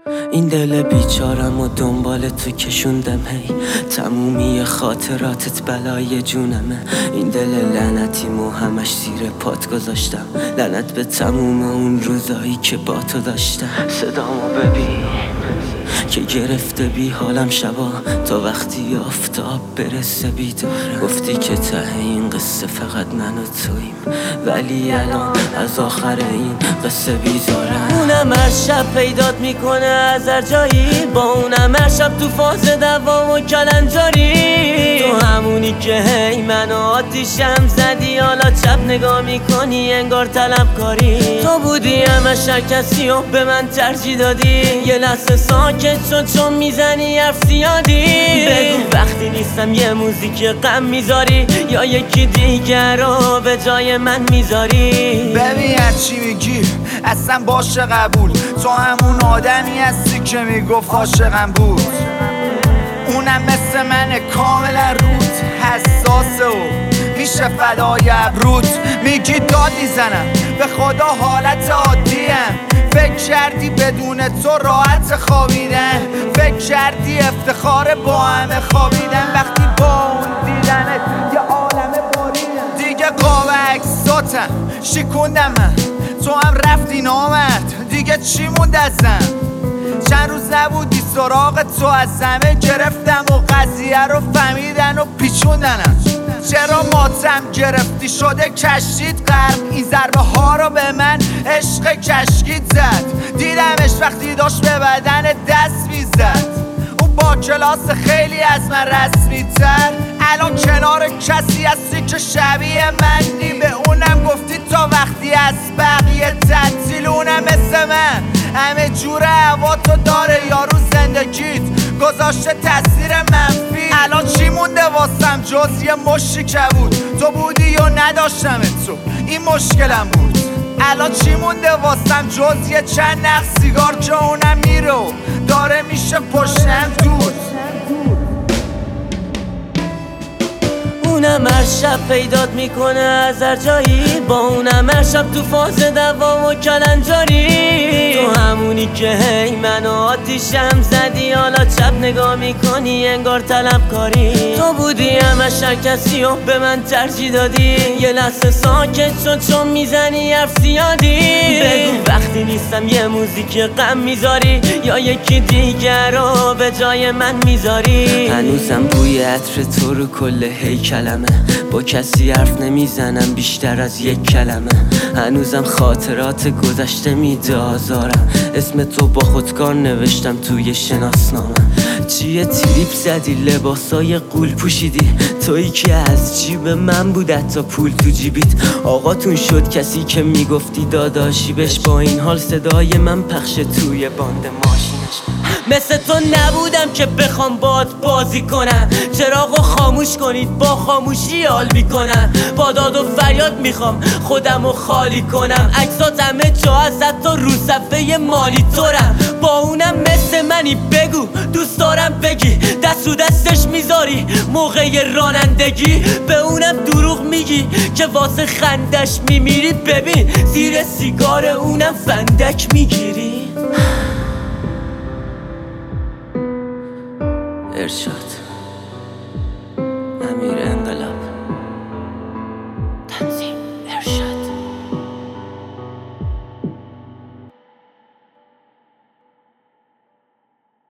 این دل بیچارم و دنبال تو کشوندم هی تمومی خاطراتت بلای جونمه. این دل لعنتیمو همش زیر پات گذاشتم، لعنت به تموم اون روزایی که با تو داشتم. صدامو ببین که گرفته بی حالم شبا تا وقتی آفتاب برسه بیداره. گفتی که ته این قصه فقط من و تویم، ولی الان از آخر این قصه بیزارم. اونم هر شب پیدات میکنه از هر جایی، با اونم هر شب تو فاز دوام و کلنجاری. تو همونی که هی منو آتیشم زدی، حالا چپ نگاه میکنی انگار طلبکاری. تو بودی همش هر کسی و به من ترجیح دادی، یه لحظه ساکت شد چون میزنی حرف زیادی. بگو وقتی نیستم یه موزیک غم میذاری یا یکی دیگر رو به جای من میذاری. ببین هرچی میگی اصلا باشه قبول، تو همون آدمی هستی که میگفت عاشقم بود. اونم مثل منه کاملا روت حساسه و میشه فدای ابروت. میگی داد میزنم به خدا حالت عادیم، فکر کردی بدون تو راحت خوابیدن، فکر کردی افتخار با همه خوابیدن. وقتی با اون دیدنت یه عالم باریدن، دیگه قاب عکساتم شکوندم من، تو هم رفتی نامد دیگه چی موند ازم. چند روز نبودی سراغ تو از همه گرفتم و قضیه رو فهمیدن و پیچوندنم. چرا ماتم گرفتی شده کشتید غرق، این ضربه ها رو به من عشق کشکید زد. دیدمش وقتی داشت به بدن دست میزد، اون با کلاس خیلی از من رسمی تر. الان کنار کسی هستی که شبیه منی، به اونم گفتی تا وقتی از بقیه تعطیل. اونم مثل من همه جور هوا تو داره، یارو زندگیت گذاشته تاثیر منفی. الان چی مونده واسم جز یه مشتی کبود، تو بودی و نداشتم تو این مشکلم بود. الان چی مونده واسم جز یه چند نخ سیگار که اونم میره و داره میشه پشتم دود. اونم هر شب پیدات میکنه از هر جایی، با اونم هر شب تو فاز دوام و کلنجاری. تو همونی که هی منو آتیشم زدی، حالا چپ نگاه میکنی انگار طلبکاری. تو بودی همش هر کسی و به من ترجیح دادی، یه لحظه ساکت شد چون میزنی حرف زیادی. بگو وقتی نیستم یه موزیک غم میذاری یا یکی دیگر رو به جای من میذاری. هنوزم بوی عطر تو رو کل هیکلمه، با کسی حرف نمیزنم بیشتر از یک کلمه. هنوزم خاطرات گذشته میده آزارم، اسم تو با خودکار نوشتم توی شناسنامه. چیه تریپ زدی لباسای قول پوشیدی، تویی که از جیب من بود حتی پول تو جیبیت. آقاتون شد کسی که میگفتی داداشی بش، با این حال صدای من پخش توی باند ماشینش. مثل تو نبودم که بخوام باد بازی کنم، چراغو خاموش کنید با خاموشی حال میکنم. با داد و فریاد میخوام خودمو خالی کنم، عکسات همه جا هست حتی رو صفحه مانیتورم. با اونم مثل منی بگو دوست دارم بگی، دست رو دستش میذاری موقع رانندگی. به اونم دروغ میگی که واسه خندش میمیری، ببین زیر سیگار اونم فندک میگیری. ارشاد